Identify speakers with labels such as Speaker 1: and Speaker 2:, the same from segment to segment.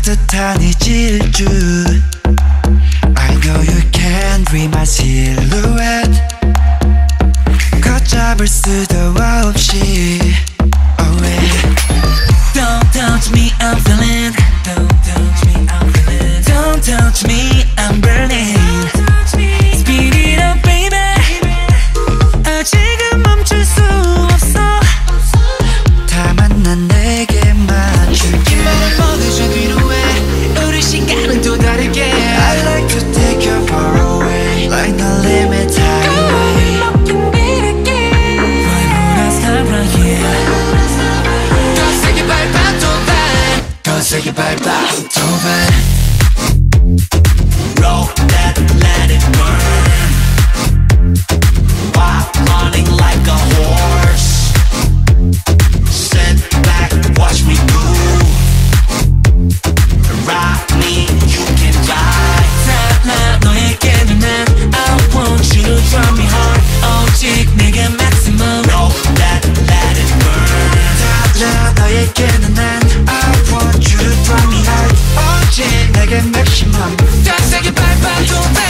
Speaker 1: 듯한 이 질주 I know you can read my silhouette 걷잡을 수도 없이 Oh yeah Don't touch me I'm feeling Don't touch me I'm feeling Don't touch me I'm burning Speed it up baby 아직은 멈출 수 없어 다 만난 내게 맞출게 이만한 모든 뒤로 해 우리 시간은 또 다르게 I like to take you far away Like no limit highway 더 세게 밟아 도발 더 세게 밟아 도발 Roll that let it burn While running like a horse Sit back watch me move Ride me you can ride 달라 너에게는 난 I want you to drive me hard 오직 내게 maximum Roll that let it burn 달라 너에게는 난 I want you to drive me hard 오직 내게 maximum 더 세게 밟아도 돼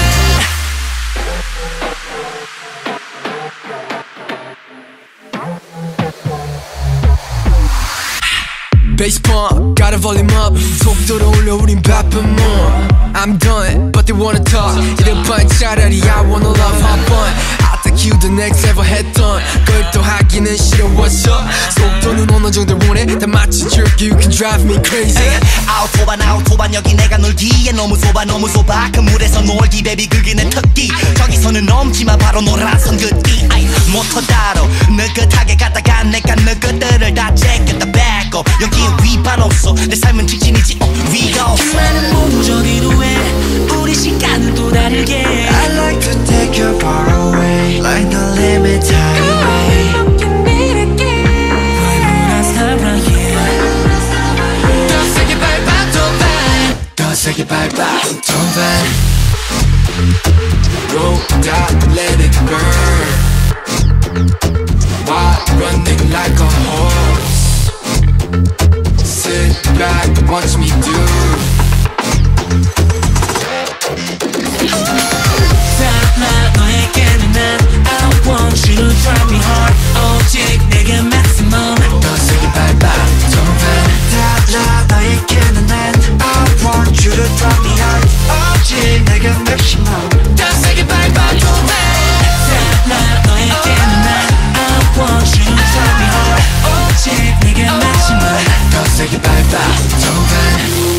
Speaker 2: Bass pump, gotta volume up 속도를 올려 우린 바쁜 more I'm done, but they wanna talk 이럴 바엔 차라리 I wanna love hop on I take you the next ever 했던 걸 또 하기는 싫어 what's up 속도는 어느 정도 원해 다 맞춰줄게 You can drive me crazy
Speaker 3: 아웃도반 여기 내가 놀기에 너무 좁아 그 물에서 놀기 baby 그게 내 특기 저기서는 넘지마 바로 노란선 긋기 모터 따로 느긋하게 가다가 내가 느긋들을 다 제꼈다 back up 여기에 위반 없어 내 삶은 직진이지 위가 없어
Speaker 1: 많은 모두 저기로 해 우리 시간은 또 다르게 I like to take you far away Like no limit highway 더 세게 밟아 도발 더 세게 밟아 도발
Speaker 2: Roll that let it burn While running like a horse Sit back, watch me do
Speaker 1: 달라 너에게는 난 I want you to drive me hard 오직 내게 maximum 더 세게 밟아 도발 달라 너에게는 난 I want you to drive me hard 오직 내게 maximum 더 세게 밟아 도발 달라 너에게는 난 I want you to drive me hard 오직 내게 maximum 더 세게 밟아 도발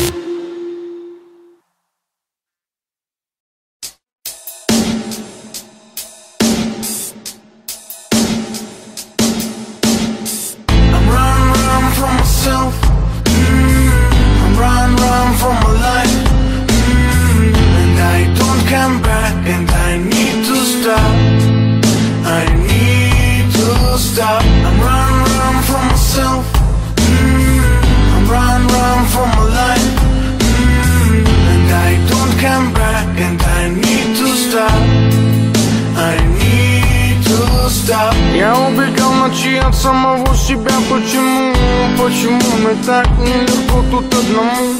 Speaker 4: Я убегал ночи от самого себя. Почему мне так нелегко тут одному?